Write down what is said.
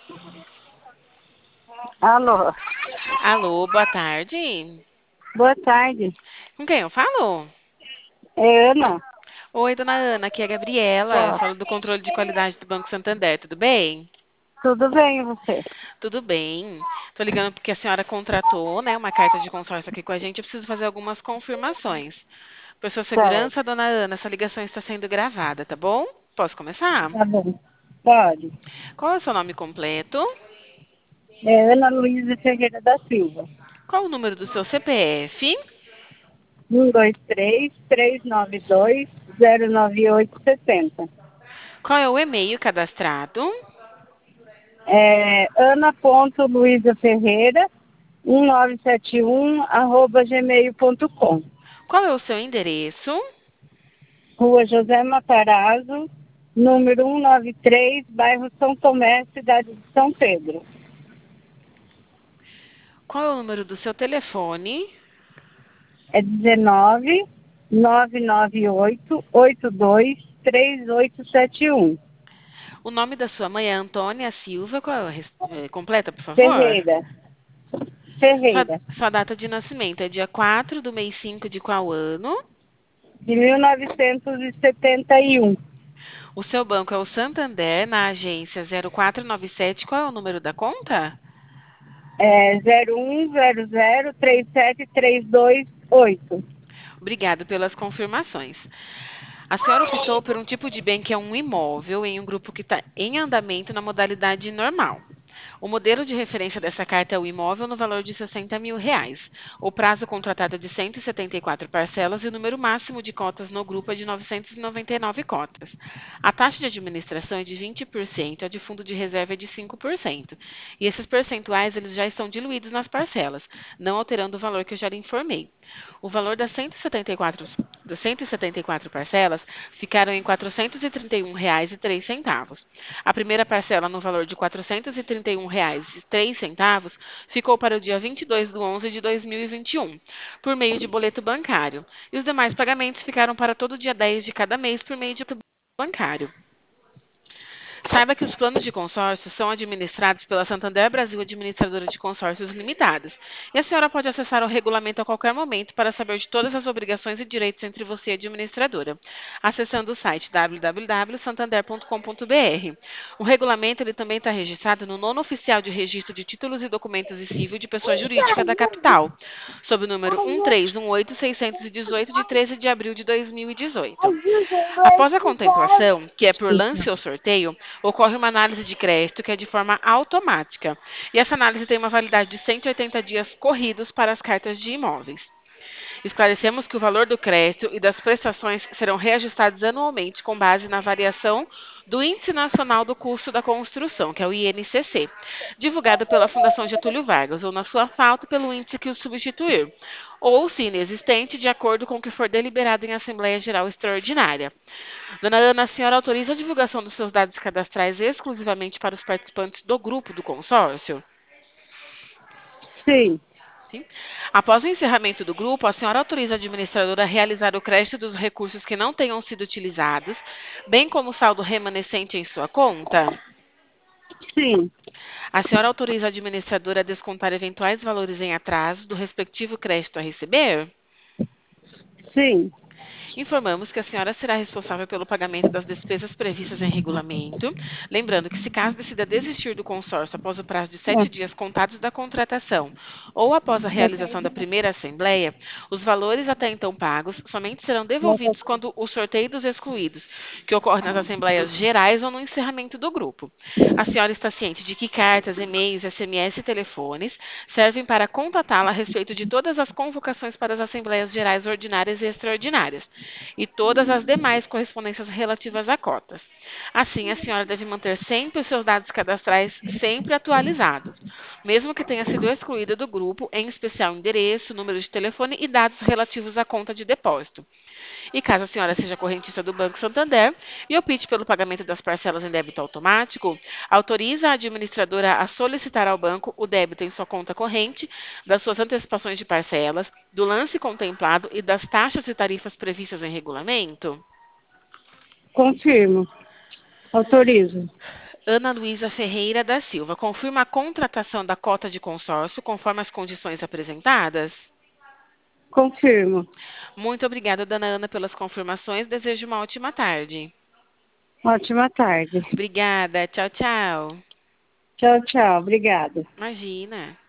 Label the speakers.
Speaker 1: Alô,
Speaker 2: Alô, boa tarde.
Speaker 1: boa tarde.
Speaker 2: Com quem eu falo?
Speaker 1: É Ana?
Speaker 2: Oi, dona Ana, aqui é a Gabriela. Eu
Speaker 1: Ó,
Speaker 2: falo do controle de qualidade do Banco Santander, tudo bem?
Speaker 1: tudo bem e você?
Speaker 2: Tudo bem. Tô ligando porque a senhora contratou, né, uma carta de consórcio aqui com a gente. Eu preciso fazer algumas confirmações. Por sua segurança,
Speaker 1: Certo,
Speaker 2: dona Ana, essa ligação está sendo gravada, tá bom? Posso começar?
Speaker 1: tá bom. Pode.
Speaker 2: Qual é o seu nome completo?
Speaker 1: É Ana Luísa Ferreira da Silva.
Speaker 2: Qual o número do seu CPF?
Speaker 1: 123-392-09870.
Speaker 2: Qual é o e-mail cadastrado?
Speaker 1: É ana.luisaferreira 1971 @gmail.com.
Speaker 2: Qual é o seu endereço?
Speaker 1: Rua José Matarazzo, número 193, bairro São Tomé, cidade de São Pedro.
Speaker 2: Qual é o número do seu telefone?
Speaker 1: É 19-998-82-3871.
Speaker 2: O nome da sua mãe é Antônia Silva. Qual é completa, por favor?
Speaker 1: Ferreira.
Speaker 2: Sua,
Speaker 1: Ferreira.
Speaker 2: sua data de nascimento é dia 4 do mês 5 de qual ano?
Speaker 1: De 1971.
Speaker 2: O seu banco é o Santander, na agência 0497. Qual é o número da conta?
Speaker 1: É 0100373288.
Speaker 2: Obrigada pelas confirmações. A senhora optou por um tipo de bem que é um imóvel em um grupo que está em andamento na modalidade normal. O modelo de referência dessa carta é o imóvel no valor de R$ 60.000. O prazo contratado é de 174 parcelas e o número máximo de cotas no grupo é de 999 cotas. A taxa de administração é de 20%, a de fundo de reserva é de 5%. E esses percentuais eles já estão diluídos nas parcelas, não alterando o valor que eu já lhe informei. O valor das 174 parcelas ficaram em R$ 431,03. A primeira parcela, no valor de R$ 431,03, ficou para o dia 22 de 11 de 2021, por meio de boleto bancário. E os demais pagamentos ficaram para todo dia 10 de cada mês por meio de boleto bancário. Saiba que os planos de consórcio são administrados pela Santander Brasil Administradora de Consórcios Limitadas. E a senhora pode acessar o regulamento a qualquer momento para saber de todas as obrigações e direitos entre você e a administradora, acessando o site www.santander.com.br. O regulamento ele também está registrado no nono oficial de registro de títulos e documentos e civil de pessoa jurídica da capital, sob o número 1318618 de 13 de abril de 2018. Após a contemplação, que é por lance ou sorteio, ocorre uma análise de crédito que é de forma automática. E essa análise tem uma validade de 180 dias corridos para as cartas de imóveis. Esclarecemos que o valor do crédito e das prestações serão reajustados anualmente com base na variação do Índice Nacional do Custo da Construção, que é o INCC, divulgado pela Fundação Getúlio Vargas, ou na sua falta, pelo índice que o substituir, ou, se inexistente, de acordo com o que for deliberado em Assembleia Geral Extraordinária. Dona Ana, a senhora autoriza a divulgação dos seus dados cadastrais exclusivamente para os participantes do grupo do consórcio?
Speaker 1: Sim,
Speaker 2: Sim. Após o encerramento do grupo, a senhora autoriza a administradora a realizar o crédito dos recursos que não tenham sido utilizados, bem como o saldo remanescente em sua conta?
Speaker 1: sim,
Speaker 2: A senhora autoriza a administradora a descontar eventuais valores em atraso do respectivo crédito a receber?
Speaker 1: sim.
Speaker 2: Informamos que a senhora será responsável pelo pagamento das despesas previstas em regulamento, lembrando que, se caso decida desistir do consórcio após o prazo de 7 dias contados da contratação ou após a realização da primeira assembleia, os valores até então pagos somente serão devolvidos quando o sorteio dos excluídos, que ocorre nas assembleias gerais ou no encerramento do grupo. A senhora está ciente de que cartas, e-mails, SMS e telefones servem para contatá-la a respeito de todas as convocações para as assembleias gerais ordinárias e extraordinárias e todas as demais correspondências relativas a cotas. Assim, a senhora deve manter sempre os seus dados cadastrais sempre atualizados, mesmo que tenha sido excluída do grupo, em especial endereço, número de telefone e dados relativos à conta de depósito. E caso a senhora seja correntista do Banco Santander e opte pelo pagamento das parcelas em débito automático, autoriza a administradora a solicitar ao banco o débito em sua conta corrente, das suas antecipações de parcelas, do lance contemplado e das taxas e tarifas previstas em regulamento?
Speaker 1: Confirmo. Autorizo.
Speaker 2: Ana Luísa Ferreira da Silva. Confirma a contratação da cota de consórcio conforme as condições apresentadas?
Speaker 1: Confirmo.
Speaker 2: Muito obrigada, dona Ana, pelas confirmações. Desejo uma ótima tarde.
Speaker 1: Ótima tarde.
Speaker 2: Obrigada. Tchau, tchau.
Speaker 1: Tchau, tchau. Obrigada.
Speaker 2: Imagina.